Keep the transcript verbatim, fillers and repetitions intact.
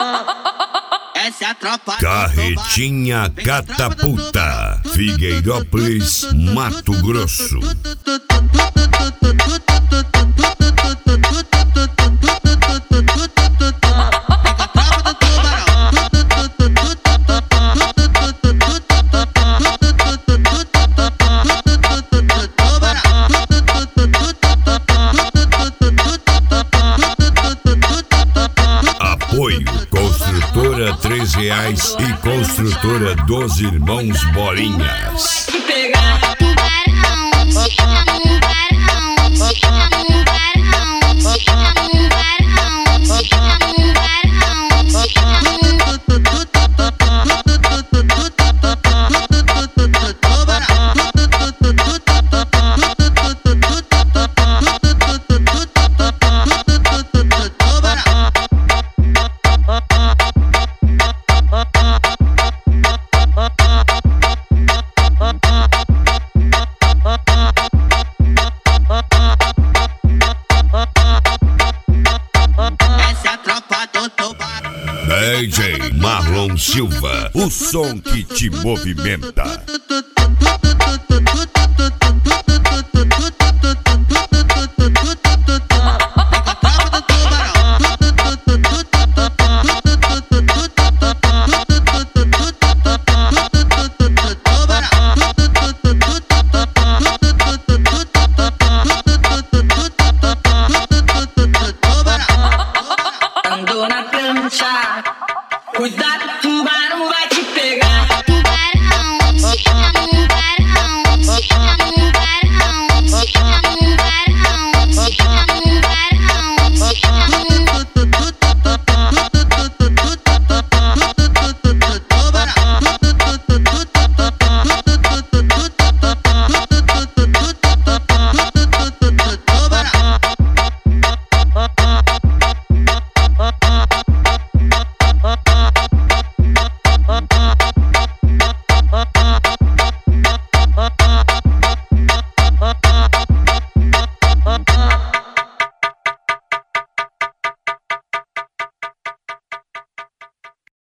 Essa é a tropa. Carretinha Catapulta, Figueirópolis, Mato Grosso. Apoio Construtora Três Reais e Construtora dos Irmãos Bolinhas. D J Marlon Silva, o som que te movimenta. Ando na prancha, cuidado, tubarão.